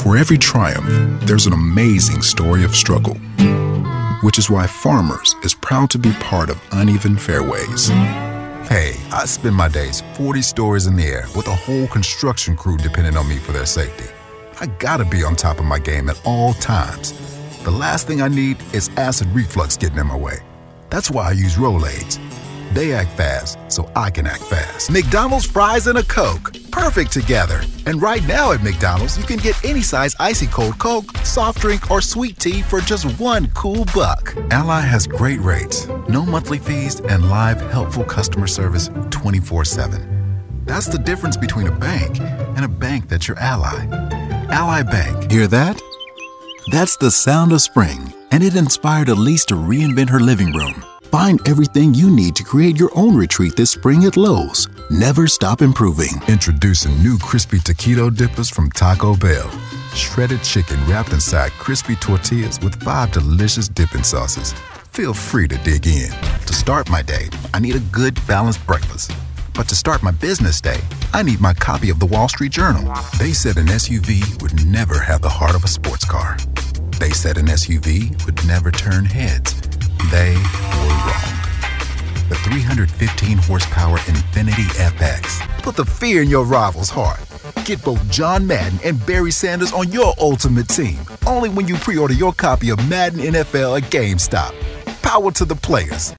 For every triumph, there's an amazing story of struggle, which is why Farmers is proud to be part of Uneven Fairways. Hey, I spend my days 40 stories in the air with a whole construction crew depending on me for their safety. I gotta be on top of my game at all times. The last thing I need is acid reflux getting in my way. That's why I use Rolaids. They act fast, so I can act fast. McDonald's fries and a Coke. Perfect together. And right now at McDonald's, you can get any size icy cold Coke, soft drink, or sweet tea for just $1 cool buck. Ally has great rates, no monthly fees, and live helpful customer service 24/7. That's the difference between a bank and a bank that's your ally. Ally Bank. Hear that? That's the sound of spring, and it inspired Elise to reinvent her living room. Find everything you need to create your own retreat this spring at Lowe's. Never stop improving. Introducing new crispy taquito dippers from Taco Bell. Shredded chicken wrapped inside crispy tortillas with 5 delicious dipping sauces. Feel free to dig in. To start my day, I need a good, balanced breakfast. But to start my business day, I need my copy of the Wall Street Journal. They said an SUV would never have the heart of a sports car. They said an SUV would never turn heads. They were wrong. The 315 horsepower Infiniti FX. Put the fear in your rival's heart. Get both John Madden and Barry Sanders on your ultimate team. Only when you pre-order your copy of Madden NFL at GameStop. Power to the players.